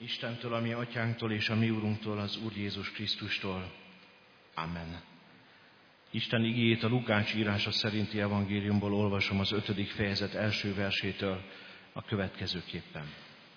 Istentől, a mi atyánktól és a mi úrunktól, az Úr Jézus Krisztustól. Amen. Isten igéjét a Lukács írása szerinti evangéliumból olvasom az 5. fejezet első versétől a következőképpen.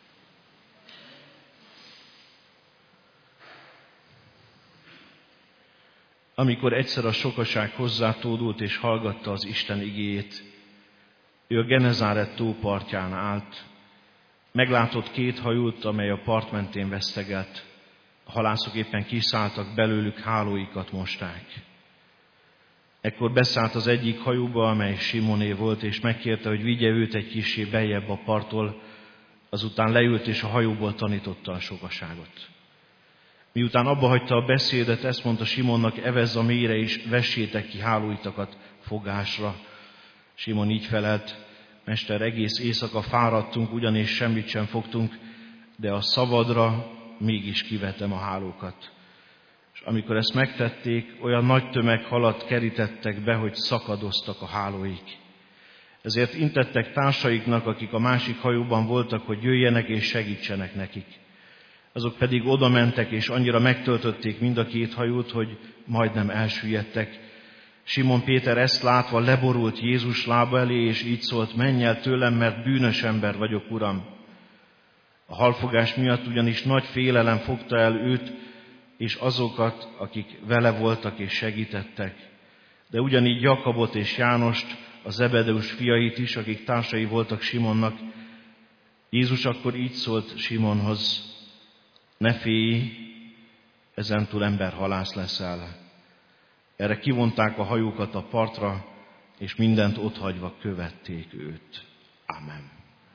Amikor egyszer a sokaság hozzátódult és hallgatta az Isten igéjét, ő a Genezáret tó partján állt, meglátott 2 hajót, amely a part mentén vesztegelt. A halászok éppen kiszálltak belőlük, hálóikat mosták. Ekkor beszállt az egyik hajóba, amely Simoné volt, és megkérte, hogy vigye őt egy kissé beljebb a parttól, azután leült és a hajóból tanította a sokaságot. Miután abbahagyta a beszédet, ezt mondta Simonnak: evezz a mélyre és vessétek ki hálóitakat fogásra. Simon így felelt: Mester, egész éjszaka fáradtunk, ugyanis semmit sem fogtunk, de a szavadra mégis kivettem a hálókat. És amikor ezt megtették, olyan nagy tömeg halat kerítettek be, hogy szakadoztak a hálóik. Ezért intettek társaiknak, akik a másik hajóban voltak, hogy jöjjenek és segítsenek nekik. Azok pedig oda mentek, és annyira megtöltötték mind a 2 hajót, hogy majdnem elsüllyedtek. Simon Péter ezt látva leborult Jézus lába elé, és így szólt: menj el tőlem, mert bűnös ember vagyok, Uram. A halfogás miatt ugyanis nagy félelem fogta el őt, és azokat, akik vele voltak és segítettek. De ugyanígy Jakabot és Jánost, a Zebedeus fiait is, akik társai voltak Simonnak. Jézus akkor így szólt Simonhoz: ne félj, ezentúl emberhalász leszel. Erre kivonták a hajókat a partra, és mindent otthagyva követték őt. Amen.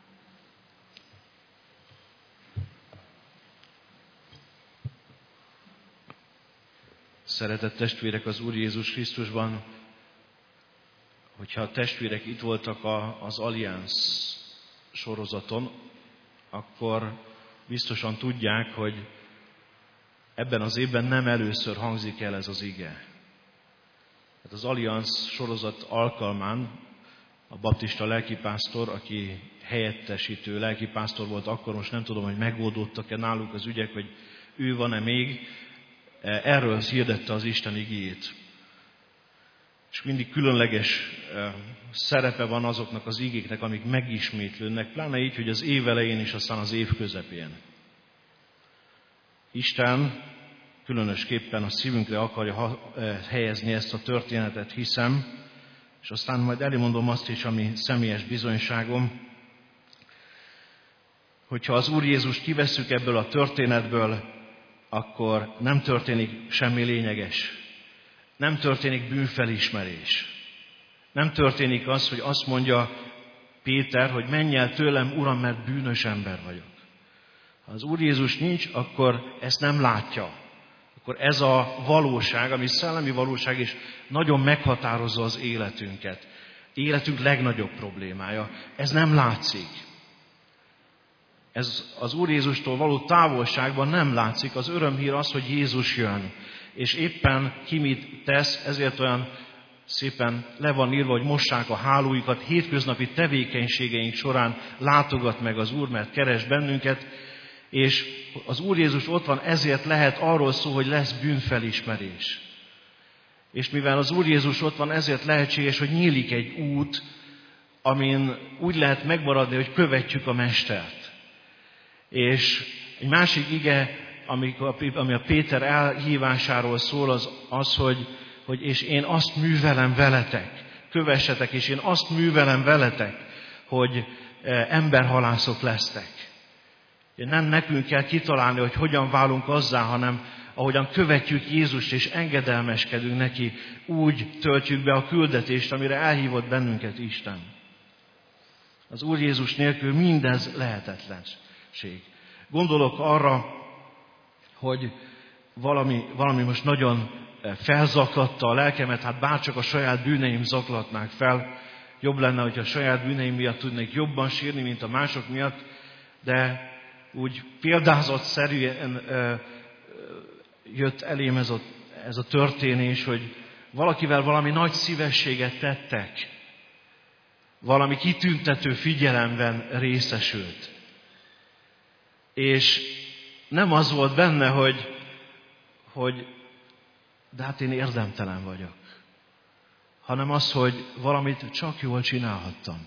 Szeretett testvérek az Úr Jézus Krisztusban, hogyha a testvérek itt voltak az Allianz sorozaton, akkor biztosan tudják, hogy ebben az évben nem először hangzik el ez az ige. Hát az Allianz sorozat alkalmán a baptista lelkipásztor, aki helyettesítő lelkipásztor volt akkor, most nem tudom, hogy megoldódtak-e náluk az ügyek, hogy ő van-e még, erről hirdette az Isten igéjét. És mindig különleges szerepe van azoknak az igéknek, amik megismétlődnek, pláne így, hogy az év elején és aztán az év közepén. Isten különösképpen a szívünkre akarja helyezni ezt a történetet, hiszem, és aztán majd elmondom azt is, ami személyes bizonyságom, hogyha az Úr Jézust kivesszük ebből a történetből, akkor nem történik semmi lényeges. Nem történik bűnfelismerés. Nem történik az, hogy azt mondja Péter, hogy menj el tőlem, Uram, mert bűnös ember vagyok. Ha az Úr Jézus nincs, akkor ezt nem látja. Akkor ez a valóság, ami szellemi valóság, és nagyon meghatározza az életünket. Életünk legnagyobb problémája. Ez nem látszik. Ez az Úr Jézustól való távolságban nem látszik. Az örömhír az, hogy Jézus jön. És éppen ki mit tesz, ezért olyan szépen le van írva, hogy mossák a hálóikat. Hétköznapi tevékenységeink során látogat meg az Úr, mert keres bennünket. És az Úr Jézus ott van, ezért lehet arról szó, hogy lesz bűnfelismerés. És mivel az Úr Jézus ott van, ezért lehetséges, hogy nyílik egy út, amin úgy lehet megmaradni, hogy követjük a Mestert. És egy másik ige, ami a Péter elhívásáról szól, az hogy és én azt művelem veletek, kövessetek, és én azt művelem veletek, hogy emberhalászok lesztek. Nem nekünk kell kitalálni, hogy hogyan válunk azzá, hanem ahogyan követjük Jézust és engedelmeskedünk neki, úgy töltjük be a küldetést, amire elhívott bennünket Isten. Az Úr Jézus nélkül mindez lehetetlenség. Gondolok arra, hogy valami most nagyon felzaklatta a lelkemet, hát bárcsak a saját bűneim zaklatnák fel. Jobb lenne, hogyha a saját bűneim miatt tudnék jobban sírni, mint a mások miatt, de úgy példázatszerűen jött elém ez a történés, hogy valakivel valami nagy szívességet tettek, valami kitüntető figyelemben részesült. És Nem az volt benne, hogy de hát én érdemtelen vagyok, hanem az, hogy valamit csak jól csinálhattam.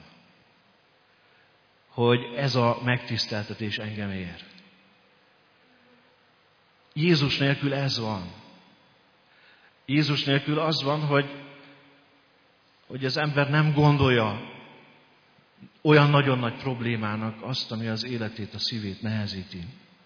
Hogy ez a megtiszteltetés engem ér. Jézus nélkül ez van. Jézus nélkül az van, hogy az ember nem gondolja olyan nagyon nagy problémának azt, ami az életét, a szívét nehezíti.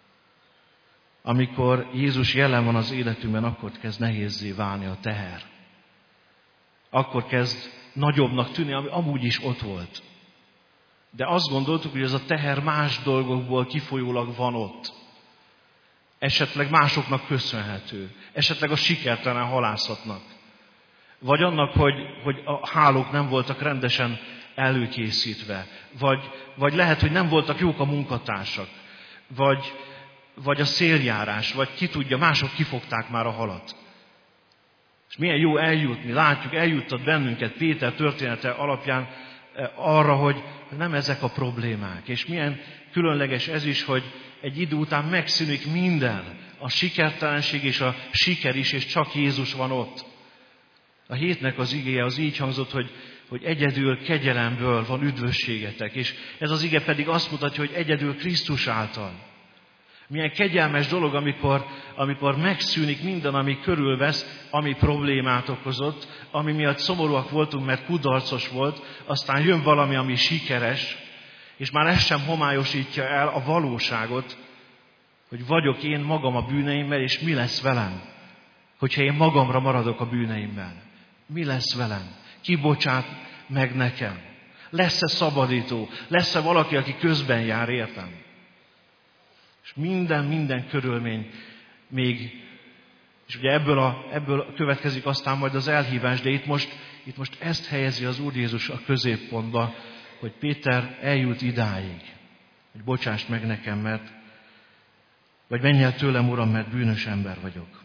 Amikor Jézus jelen van az életünkben, akkor kezd nehézzé válni a teher. Akkor kezd nagyobbnak tűnni, ami amúgy is ott volt. De azt gondoltuk, hogy ez a teher más dolgokból kifolyólag van ott. Esetleg másoknak köszönhető. Esetleg a sikertelen halászatnak. Vagy annak, hogy a hálók nem voltak rendesen előkészítve. Vagy lehet, hogy nem voltak jók a munkatársak. Vagy a széljárás. Vagy ki tudja, mások kifogták már a halat. És milyen jó eljutni. Látjuk, eljuttat bennünket Péter története alapján arra, hogy nem ezek a problémák. És milyen különleges ez is, hogy egy idő után megszűnik minden. A sikertelenség és a siker is, és csak Jézus van ott. A hétnek az igéje az így hangzott, hogy egyedül kegyelemből van üdvösségetek. És ez az ige pedig azt mutatja, hogy egyedül Krisztus által. Milyen kegyelmes dolog, amikor megszűnik minden, ami körülvesz, ami problémát okozott, ami miatt szomorúak voltunk, mert kudarcos volt, aztán jön valami, ami sikeres, és már ez sem homályosítja el a valóságot, hogy vagyok én magam a bűneimmel, és mi lesz velem, hogyha én magamra maradok a bűneimmel. Mi lesz velem? Ki bocsát meg nekem? Lesz-e szabadító? Lesz-e valaki, aki közben jár értem? És minden körülmény még, és ugye ebből következik aztán majd az elhívás, de itt most ezt helyezi az Úr Jézus a középpontba, hogy Péter eljut idáig, hogy bocsáss meg nekem, vagy menj el tőlem, Uram, mert bűnös ember vagyok.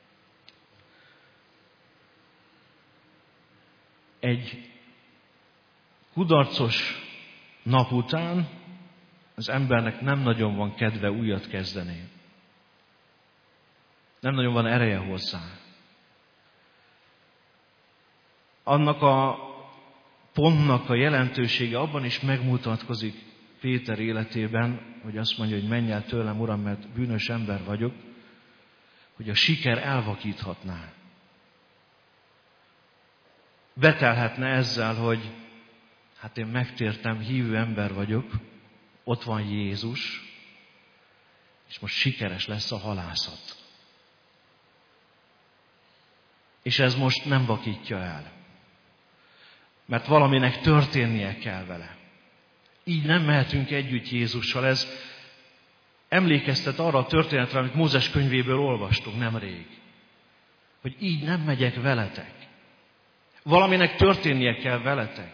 Egy kudarcos nap után az embernek nem nagyon van kedve újat kezdeni. Nem nagyon van ereje hozzá. Annak a pontnak a jelentősége abban is megmutatkozik Péter életében, hogy azt mondja, hogy menj el tőlem, Uram, mert bűnös ember vagyok, hogy a siker elvakíthatná. Betelhetne ezzel, hogy hát én megtértem, hívő ember vagyok, ott van Jézus, és most sikeres lesz a halászat. És ez most nem vakítja el. Mert valaminek történnie kell vele. Így nem mehetünk együtt Jézussal. Ez emlékeztet arra a történetre, amit Mózes könyvéből olvastunk nemrég. Hogy így nem megyek veletek. Valaminek történnie kell veletek.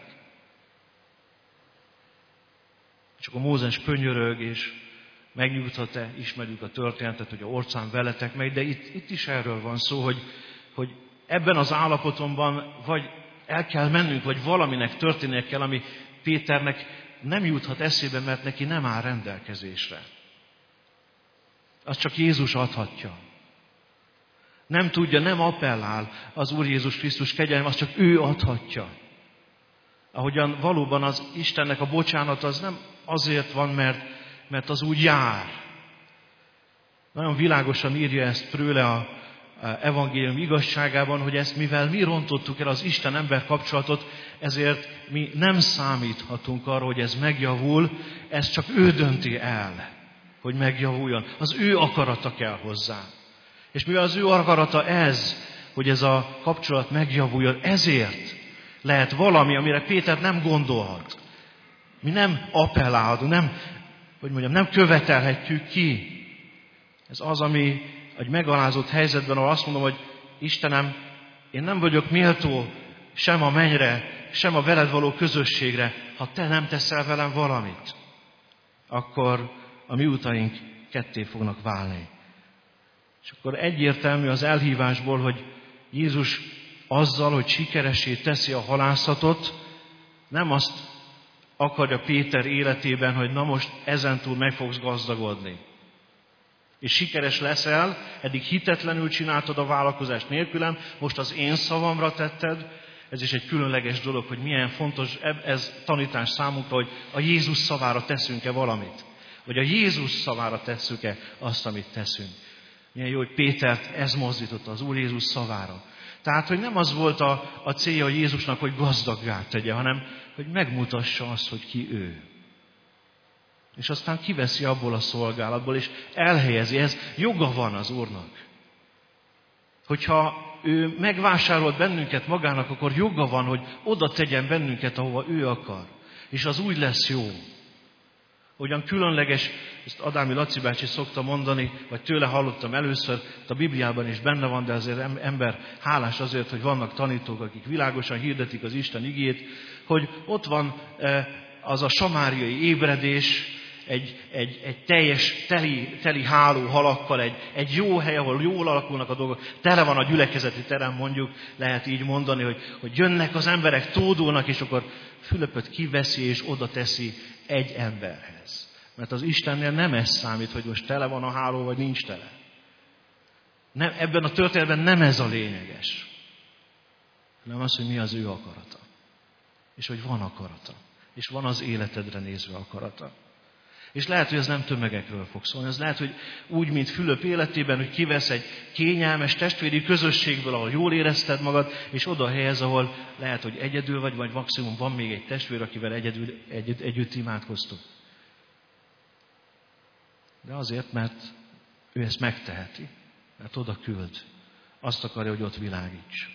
És akkor Mózes könyörög, és megnyugtat-e, ismerjük a történetet, hogy a orcán veletek megy, de itt is erről van szó, hogy ebben az állapotomban vagy el kell mennünk, vagy valaminek történnie kell, ami Péternek nem juthat eszébe, mert neki nem áll rendelkezésre. Azt csak Jézus adhatja. Nem tudja, nem appellál az Úr Jézus Krisztus kegyelme, azt csak ő adhatja. Ahogyan valóban az Istennek a bocsánat az nem azért van, mert az úgy jár. Nagyon világosan írja ezt Prőle a evangélium igazságában, hogy ezt mivel mi rontottuk el az Isten-ember kapcsolatot, ezért mi nem számíthatunk arra, hogy ez megjavul, ez csak ő dönti el, hogy megjavuljon. Az ő akarata kell hozzá. És mivel az ő akarata ez, hogy ez a kapcsolat megjavuljon, ezért lehet valami, amire Péter nem gondolhat. Mi nem appellálhatunk, nem követelhetjük ki. Ez az, ami egy megalázott helyzetben, ahol azt mondom, hogy Istenem, én nem vagyok méltó sem a mennyre, sem a veled való közösségre, ha te nem teszel velem valamit, akkor a mi utaink ketté fognak válni. És akkor egyértelmű az elhívásból, hogy Jézus azzal, hogy sikeressé teszi a halászatot, nem azt akarja Péter életében, hogy na most ezentúl meg fogsz gazdagodni. és sikeres leszel, eddig hitetlenül csináltad a vállalkozást nélkülem, most az én szavamra tetted. Ez is egy különleges dolog, hogy milyen fontos ez tanítás számunkra, hogy a Jézus szavára teszünk-e valamit. Vagy a Jézus szavára tesszük-e azt, amit teszünk. Milyen jó, hogy Pétert ez mozdította az Úr Jézus szavára. Tehát, hogy nem az volt a célja Jézusnak, hogy gazdaggá tegye, hanem hogy megmutassa azt, hogy ki ő. És aztán kiveszi abból a szolgálatból, és elhelyezi. Ez joga van az Úrnak. Hogyha ő megvásárolt bennünket magának, akkor joga van, hogy oda tegyen bennünket, ahova ő akar. És az úgy lesz jó. Hogyan különleges, ezt Adámi Laci bácsi szokta mondani, vagy tőle hallottam először, a Bibliában is benne van, de azért ember hálás azért, hogy vannak tanítók, akik világosan hirdetik az Isten igét, hogy ott van az a samáriai ébredés, egy teljes, teli háló halakkal, egy jó hely, ahol jól alakulnak a dolgok, tele van a gyülekezeti terem, mondjuk, lehet így mondani, hogy jönnek az emberek, tódulnak, és akkor Fülöpöt kiveszi és oda teszi egy emberhez. Mert az Istennél nem ez számít, hogy most tele van a háló, vagy nincs tele. Nem, ebben a történetben nem ez a lényeges. Hanem az, hogy mi az ő akarata. És hogy van akarata. És van az életedre nézve akarata. És lehet, hogy ez nem tömegekről fog szólni. Ez lehet, hogy úgy, mint Fülöp életében, hogy kivesz egy kényelmes testvéri közösségből, ahol jól érezted magad, és oda helyez, ahol lehet, hogy egyedül vagy maximum van még egy testvér, akivel együtt imádkoztok. De azért, mert ő ezt megteheti. Mert oda küld. Azt akarja, hogy ott világíts.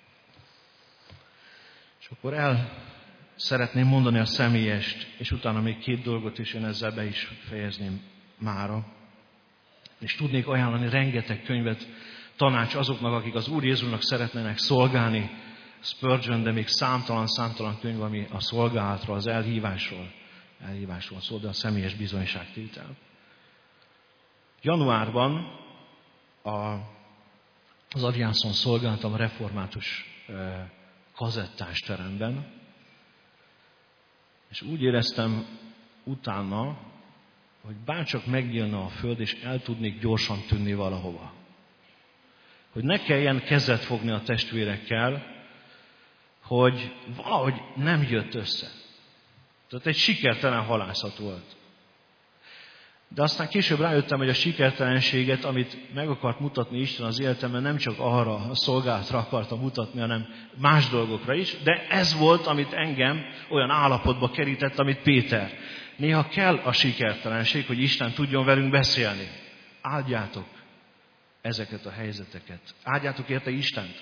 És akkor szeretném mondani a személyest, és utána még 2 dolgot, és én ezzel be is fejezném mára. És tudnék ajánlani rengeteg könyvet, tanács azoknak, akik az Úr Jézusnak szeretnének szolgálni. Spurgeon, de még számtalan könyv, ami a szolgálatról, az elhívásról szól, de a személyes bizonyságtétel. Januárban az Adriánszon szolgáltam a református kazettás teremben, és úgy éreztem utána, hogy bárcsak megnyílna a föld, és el tudnék gyorsan tűnni valahova. Hogy ne kelljen kezet fogni a testvérekkel, hogy valahogy nem jött össze. Tehát egy sikertelen halászat volt. De aztán később rájöttem, hogy a sikertelenséget, amit meg akart mutatni Isten az életemben, nem csak arra a szolgálatra akarta mutatni, hanem más dolgokra is, de ez volt, amit engem olyan állapotba kerített, amit Péter. Néha kell a sikertelenség, hogy Isten tudjon velünk beszélni. Áldjátok ezeket a helyzeteket. Áldjátok érte Istent.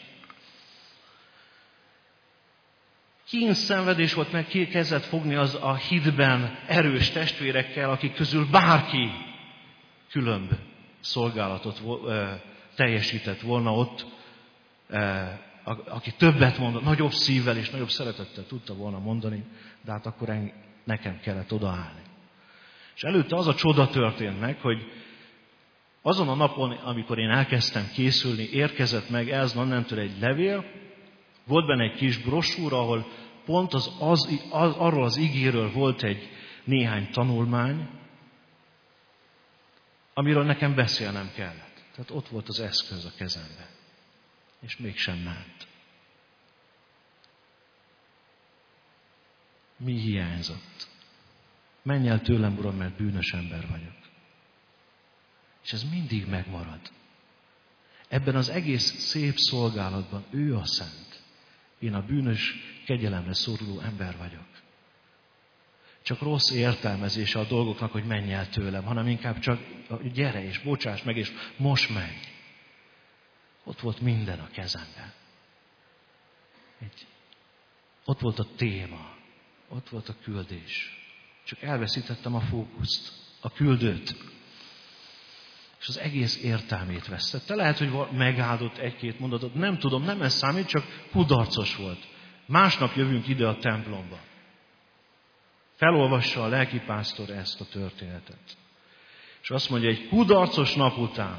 Kínszenvedés volt, meg kezdett fogni az a hitben erős testvérekkel, akik közül bárki különb szolgálatot teljesített volna ott, aki többet mondott, nagyobb szívvel és nagyobb szeretettel tudta volna mondani, de hát akkor nekem kellett odaállni. És előtte az a csoda történt meg, hogy azon a napon, amikor én elkezdtem készülni, érkezett meg Elznannentől egy levél. Volt benne egy kis brosúra, ahol pont arról az igéről volt egy néhány tanulmány, amiről nekem beszélnem kellett. Tehát ott volt az eszköz a kezemben. És mégsem ment. Mi hiányzott? Menj el tőlem, Uram, mert bűnös ember vagyok. És ez mindig megmarad. Ebben az egész szép szolgálatban ő a szent. Én a bűnös, kegyelemre szoruló ember vagyok. Csak rossz értelmezése a dolgoknak, hogy menj el tőlem, hanem inkább csak gyere és bocsáss meg, és most menj. Ott volt minden a kezemben. Ott volt a téma, ott volt a küldés. Csak elveszítettem a fókuszt, a küldőt. És az egész értelmét vesztette. Lehet, hogy megáldott 1-2 mondatot, nem tudom, nem ez számít, csak kudarcos volt. Másnap jövünk ide a templomba. Felolvassa a lelkipásztor ezt a történetet. És azt mondja, egy kudarcos nap után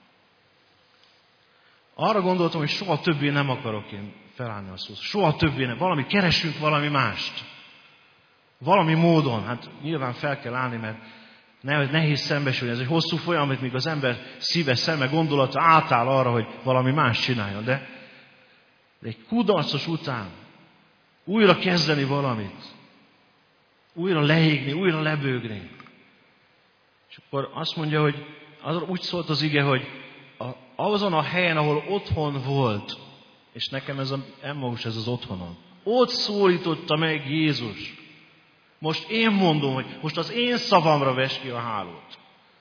arra gondoltam, hogy soha többé nem akarok én felállni a szót. Soha többé nem. Keresünk valami mást. Valami módon. Hát nyilván fel kell állni, mert Nehéz szembesülni, ez egy hosszú folyamat, míg az ember szíve, szeme, gondolata átáll arra, hogy valami más csináljon. De egy kudarcos után újra kezdeni valamit, újra leégni, újra lebőgni. És akkor azt mondja, hogy úgy szólt az ige, hogy azon a helyen, ahol otthon volt, és nekem ez Emmaus, ez az otthonom, ott szólította meg Jézus. Most én mondom, hogy most az én szavamra ves ki a hálót.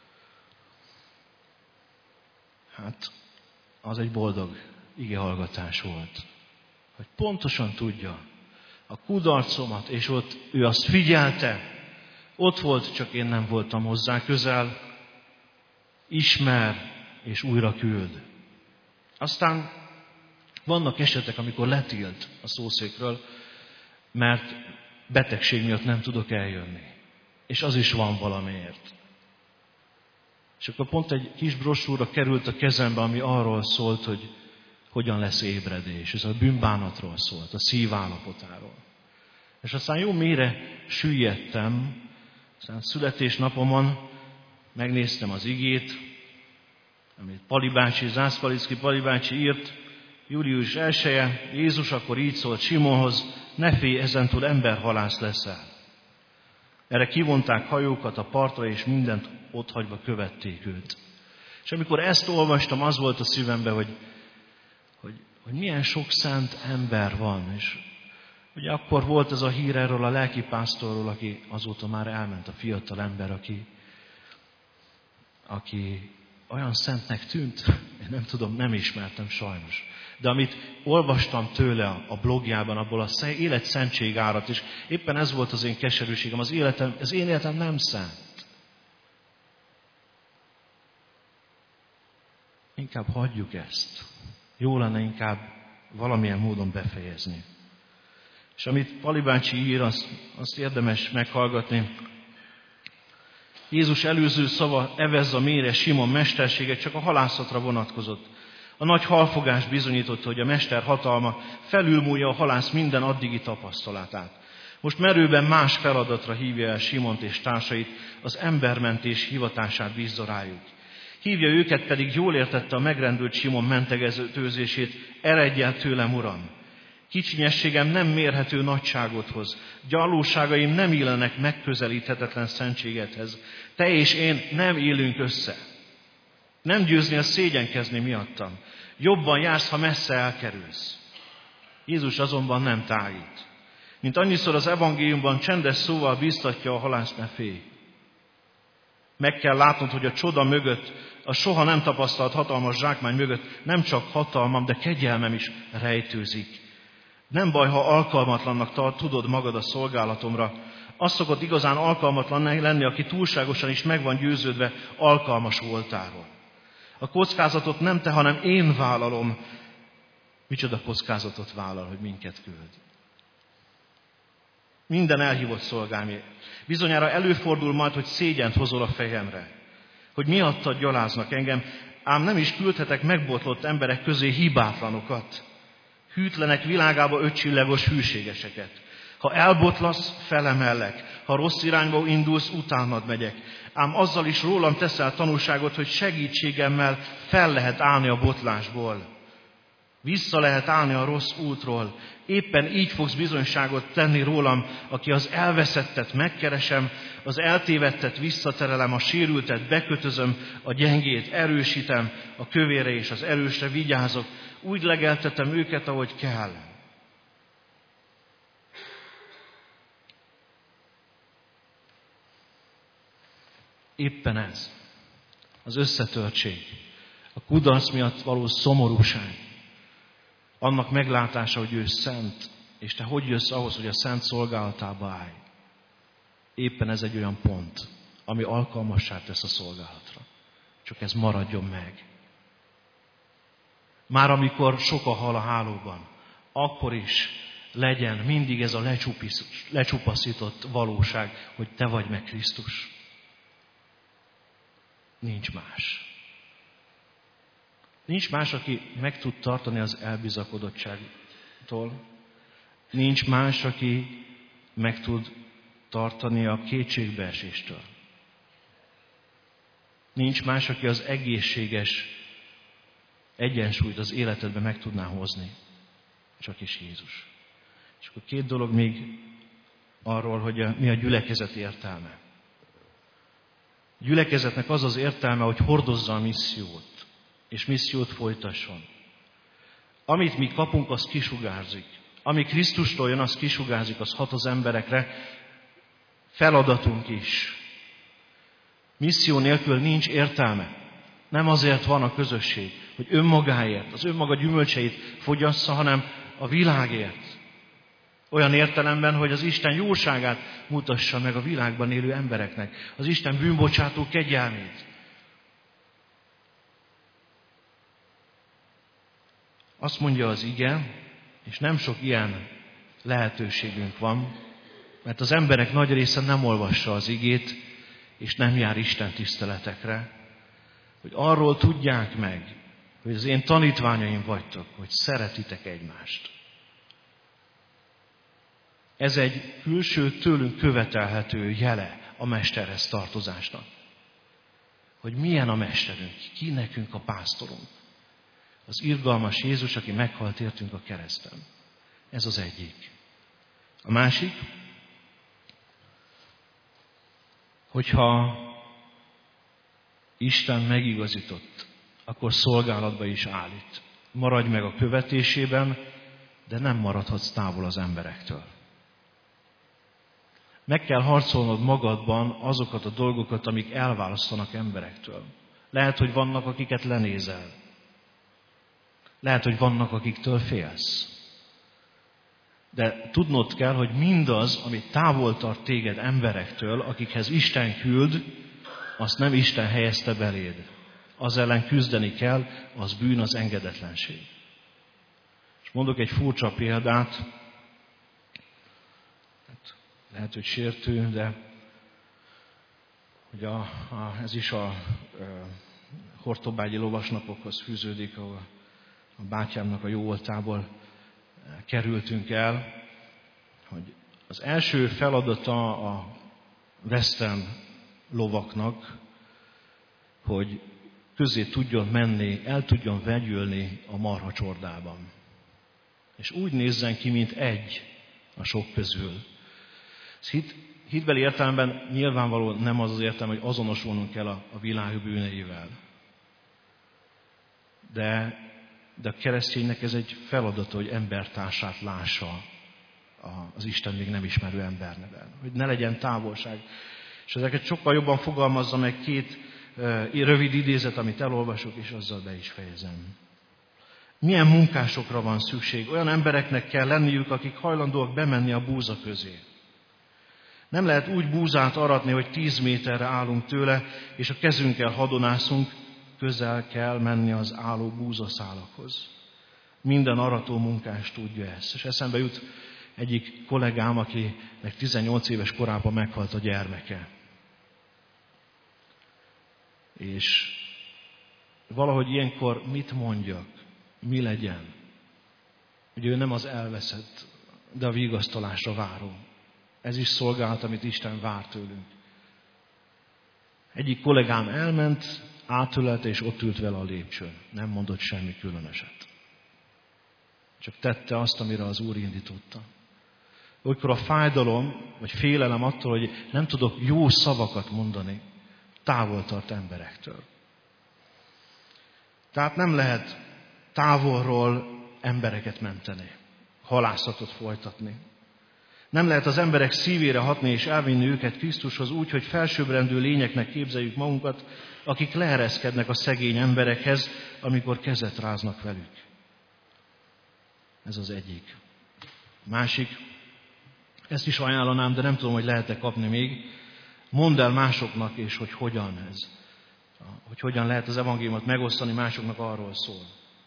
Hát, az egy boldog igehallgatás volt. Hogy pontosan tudja a kudarcomat, és ott ő azt figyelte, ott volt, csak én nem voltam hozzá közel, ismer, és újra küld. Aztán vannak esetek, amikor letilt a szószékről, mert betegség miatt nem tudok eljönni. És az is van valamiért. És akkor pont egy kis brosúra került a kezembe, ami arról szólt, hogy hogyan lesz ébredés. Ez a bűnbánatról szólt, a szív állapotáról. És aztán jó mélyre süllyedtem, aztán születésnapomon megnéztem az igét, amit Zászpalicki Pali bácsi írt, július 1-je, Jézus akkor így szólt Simonhoz, ne félj, ezentúl emberhalász leszel. Erre kivonták hajókat a partra, és mindent otthagyva követték őt. És amikor ezt olvastam, az volt a szívemben, hogy milyen sok szent ember van. És ugye akkor volt ez a hír erről a lelkipásztorról, aki azóta már elment, a fiatal ember, aki olyan szentnek tűnt, én nem tudom, nem ismertem sajnos. De amit olvastam tőle a blogjában, abból az élet szentség árat, és éppen ez volt az én keserűségem, az én életem nem szent. Inkább hagyjuk ezt. Jó lenne inkább valamilyen módon befejezni. És amit Pali bácsi ír, azt érdemes meghallgatni. Jézus előző szava, evezz a mélyre Simon mestersége csak a halászatra vonatkozott. A nagy halfogás bizonyította, hogy a mester hatalma felülmúlja a halász minden addigi tapasztalatát. Most merőben más feladatra hívja el Simont és társait, az embermentés hivatását bízza rájuk. Hívja őket, pedig jól értette a megrendült Simon mentegetőzését, eredj el tőlem, Uram! Kicsinyességem nem mérhető nagyságot hoz, gyarlóságaim nem illenek megközelíthetetlen szentségedhez. Te és én nem élünk össze. Nem győznél szégyenkezni miattam. Jobban jársz, ha messze elkerülsz. Jézus azonban nem tágít. Mint annyiszor az evangéliumban csendes szóval bíztatja a halászt, ne félj. Meg kell látnod, hogy a csoda mögött, a soha nem tapasztalt hatalmas zsákmány mögött nem csak hatalmam, de kegyelmem is rejtőzik. Nem baj, ha alkalmatlannak tudod magad a szolgálatomra. Az szokott igazán alkalmatlan lenni, aki túlságosan is meg van győződve alkalmas voltáról. A kockázatot nem te, hanem én vállalom. Micsoda kockázatot vállal, hogy minket küld. Minden elhívott szolgámért. Bizonyára előfordul majd, hogy szégyent hozol a fejemre. Hogy miattad gyaláznak engem, ám nem is küldhetek megbotlott emberek közé hibátlanokat. Hűtlenek világába ötcsillagos hűségeseket. Ha elbotlasz, felemellek. Ha rossz irányba indulsz, utánad megyek. Ám azzal is rólam teszel tanúságot, hogy segítségemmel fel lehet állni a botlásból. Vissza lehet állni a rossz útról. Éppen így fogsz bizonyságot tenni rólam, aki az elveszettet megkeresem, az eltévedtet visszaterelem, a sérültet bekötözöm, a gyengét erősítem, a kövére és az erősre vigyázok. Úgy legeltetem őket, ahogy kell. Éppen ez, az összetörtség, a kudarc miatt való szomorúság, annak meglátása, hogy ő szent, és te hogy jössz ahhoz, hogy a szent szolgálatába állj. Éppen ez egy olyan pont, ami alkalmassá tesz a szolgálatra. Csak ez maradjon meg. Már amikor sok a hal a hálóban, akkor is legyen mindig ez a lecsupaszított valóság, hogy te vagy meg Krisztus. Nincs más. Nincs más, aki meg tud tartani az elbizakodottságtól. Nincs más, aki meg tud tartani a kétségbeeséstől. Nincs más, aki az egészséges egyensúlyt az életedbe meg tudná hozni. Csak is Jézus. És akkor 2 dolog még arról, hogy mi a gyülekezet értelme. A gyülekezetnek az az értelme, hogy hordozza a missziót, és missziót folytasson. Amit mi kapunk, az kisugárzik. Ami Krisztustól jön, az kisugárzik, az hat az emberekre. Feladatunk is. Misszió nélkül nincs értelme. Nem azért van a közösség, hogy önmagáért, az önmaga gyümölcseit fogyassza, hanem a világért. Olyan értelemben, hogy az Isten jóságát mutassa meg a világban élő embereknek. Az Isten bűnbocsátó kegyelmét. Azt mondja az ige, és nem sok ilyen lehetőségünk van, mert az emberek nagy része nem olvassa az igét, és nem jár Isten tiszteletekre, hogy arról tudják meg, hogy az én tanítványaim vagytok, hogy szeretitek egymást. Ez egy külső, tőlünk követelhető jele a mesterhez tartozásnak. Hogy milyen a mesterünk, ki nekünk a pásztorunk. Az irgalmas Jézus, aki meghalt értünk a kereszten. Ez az egyik. A másik, hogyha Isten megigazított, akkor szolgálatba is állít. Maradj meg a követésében, de nem maradhatsz távol az emberektől. Meg kell harcolnod magadban azokat a dolgokat, amik elválasztanak emberektől. Lehet, hogy vannak, akiket lenézel. Lehet, hogy vannak, akiktől félsz. De tudnod kell, hogy mindaz, ami távol tart téged emberektől, akikhez Isten küld, azt nem Isten helyezte beléd. Az ellen küzdeni kell, az bűn, az engedetlenség. És mondok egy furcsa példát, lehet, hogy sértő, de hogy ez is a hortobágyi lovasnapokhoz fűződik, ahol a bátyámnak a jó voltából kerültünk el, hogy az első feladata a western lovaknak, hogy közé tudjon menni, el tudjon vegyülni a marhacsordában. És úgy nézzen ki, mint egy a sok közül. Hitbeli értelemben nyilvánvaló nem az az értelme, hogy azonosulnunk kell a világ bűneivel. De a kereszténynek ez egy feladata, hogy embertársát lássa az Isten még nem ismerő emberneben. Hogy ne legyen távolság. És ezeket sokkal jobban fogalmazza meg 2 rövid idézet, amit elolvasok, és azzal be is fejezem. Milyen munkásokra van szükség? Olyan embereknek kell lenniük, akik hajlandóak bemenni a búza közé. Nem lehet úgy búzát aratni, hogy 10 méterre állunk tőle, és a kezünkkel hadonászunk, közel kell menni az álló búzaszálakhoz. Minden arató munkás tudja ezt. És eszembe jut egyik kollégám, akinek 18 éves korában meghalt a gyermeke. És valahogy ilyenkor mit mondjak, mi legyen? Ugye ő nem az elveszett, de a vigasztalásra váró. Ez is szolgálat, amit Isten vár tőlünk. Egyik kollégám elment, átölelte, és ott ült vele a lépcsőn. Nem mondott semmi különöset. Csak tette azt, amire az Úr indította. Olykor a fájdalom, vagy félelem attól, hogy nem tudok jó szavakat mondani, távol tart emberektől. Tehát nem lehet távolról embereket menteni, halászatot folytatni. Nem lehet az emberek szívére hatni és elvinni őket Krisztushoz úgy, hogy felsőbbrendű lényeknek képzeljük magunkat, akik leereszkednek a szegény emberekhez, amikor kezet ráznak velük. Ez az egyik. Másik, ezt is ajánlanám, de nem tudom, hogy lehet-e kapni még. Mondd el másoknak, és hogy hogyan ez. Hogy hogyan lehet az evangéliumot megosztani, másoknak arról szól.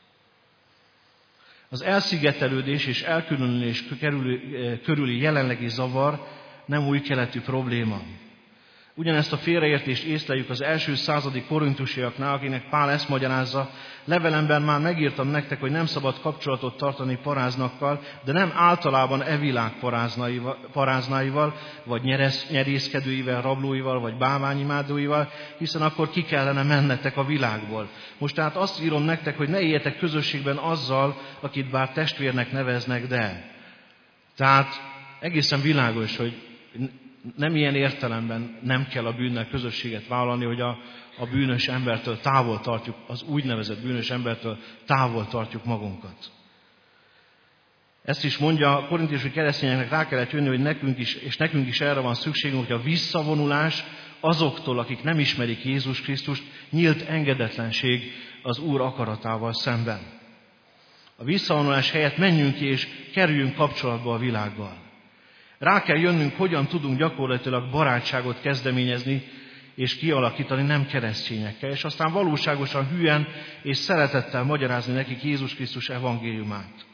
Az elszigetelődés és elkülönülés körüli jelenlegi zavar nem új keletű probléma. Ugyanezt a félreértést észleljük az első századi korintusiaknál, akinek Pál ezt magyarázza: levelemben már megírtam nektek, hogy nem szabad kapcsolatot tartani paráznakkal, de nem általában e világ paráznáival, vagy nyerészkedőivel, rablóival, vagy bálványimádóival, hiszen akkor ki kellene mennetek a világból. Most tehát azt írom nektek, hogy ne éljetek közösségben azzal, akit bár testvérnek neveznek, de. Tehát egészen világos, hogy nem ilyen értelemben nem kell a bűnnel közösséget vállalni, hogy a bűnös embertől távol tartjuk, az úgynevezett bűnös embertől távol tartjuk magunkat. Ezt is mondja, a korintusi keresztényeknek rá kellett jönni, hogy nekünk is erre van szükségünk, hogy a visszavonulás azoktól, akik nem ismerik Jézus Krisztust, nyílt engedetlenség az Úr akaratával szemben. A visszavonulás helyett menjünk ki és kerüljünk kapcsolatba a világgal. Rá kell jönnünk, hogyan tudunk gyakorlatilag barátságot kezdeményezni és kialakítani nem keresztényekkel, és aztán valóságosan hűen és szeretettel magyarázni nekik Jézus Krisztus evangéliumát.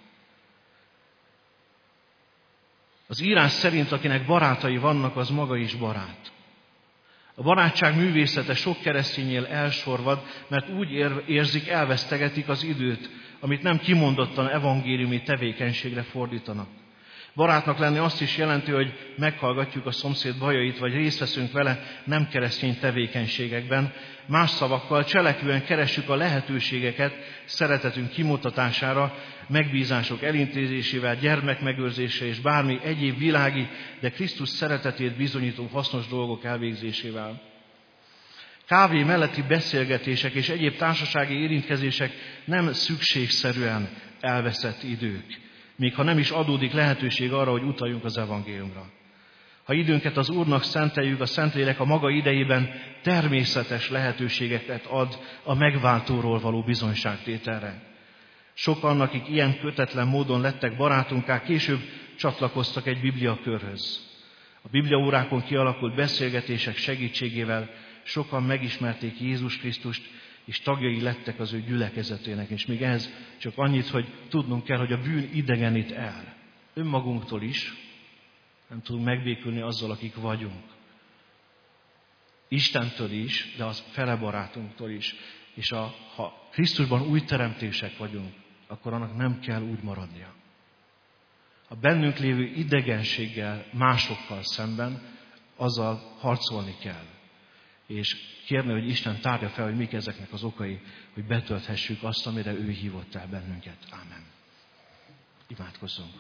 Az írás szerint, akinek barátai vannak, az maga is barát. A barátság művészete sok kereszténynél elsorvad, mert úgy érzik, elvesztegetik az időt, amit nem kimondottan evangéliumi tevékenységre fordítanak. Barátnak lenni azt is jelenti, hogy meghallgatjuk a szomszéd bajait, vagy részt veszünk vele nem keresztény tevékenységekben. Más szavakkal cselekvően keressük a lehetőségeket szeretetünk kimutatására, megbízások elintézésével, gyermekmegőrzéssel és bármi egyéb világi, de Krisztus szeretetét bizonyító hasznos dolgok elvégzésével. Kávé melletti beszélgetések és egyéb társasági érintkezések nem szükségszerűen elveszett idők, még ha nem is adódik lehetőség arra, hogy utaljunk az evangéliumra. Ha időnket az Úrnak szenteljük, a Szentlélek a maga idejében természetes lehetőségeket ad a megváltóról való bizonyságtételre. Sokan, akik ilyen kötetlen módon lettek barátunká, később csatlakoztak egy bibliakörhöz. A bibliaórákon kialakult beszélgetések segítségével sokan megismerték Jézus Krisztust, és tagjai lettek az ő gyülekezetének. És még ez csak annyit, hogy tudnunk kell, hogy a bűn idegenít el. Önmagunktól is nem tudunk megbékülni azzal, akik vagyunk. Istentől is, de az fele barátunktól is. És ha Krisztusban új teremtések vagyunk, akkor annak nem kell úgy maradnia. A bennünk lévő idegenséggel, másokkal szemben, azzal harcolni kell. És kérni, hogy Isten tárja fel, hogy mik ezeknek az okai, hogy betölthessük azt, amire ő hívott el bennünket. Ámen. Imádkozzunk.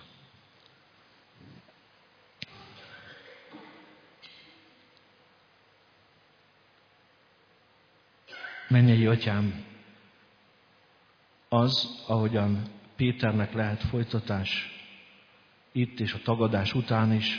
Mennyei Atyám, az, ahogyan Péternek lehet folytatás itt és a tagadás után is,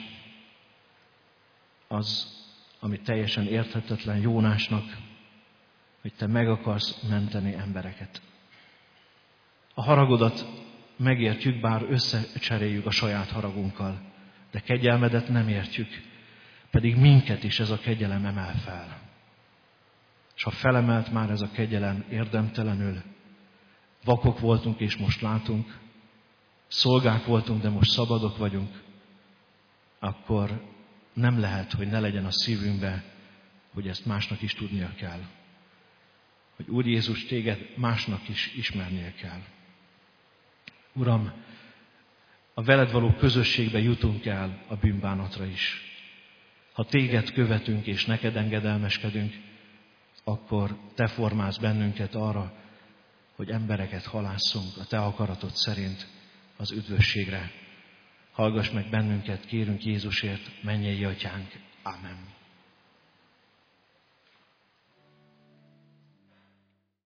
az, ami teljesen érthetetlen Jónásnak, hogy te meg akarsz menteni embereket. A haragodat megértjük, bár összecseréljük a saját haragunkkal, de kegyelmedet nem értjük, pedig minket is ez a kegyelem emel fel. És ha felemelt már ez a kegyelem érdemtelenül, vakok voltunk és most látunk, szolgák voltunk, de most szabadok vagyunk, akkor nem lehet, hogy ne legyen a szívünkbe, hogy ezt másnak is tudnia kell. Hogy Úr Jézus, téged másnak is ismernie kell. Uram, a veled való közösségbe jutunk el a bűnbánatra is. Ha téged követünk és neked engedelmeskedünk, akkor te formálsz bennünket arra, hogy embereket halásszunk a te akaratod szerint az üdvösségre. Hallgass meg bennünket, kérünk Jézusért, mennyei Atyánk. Ámen.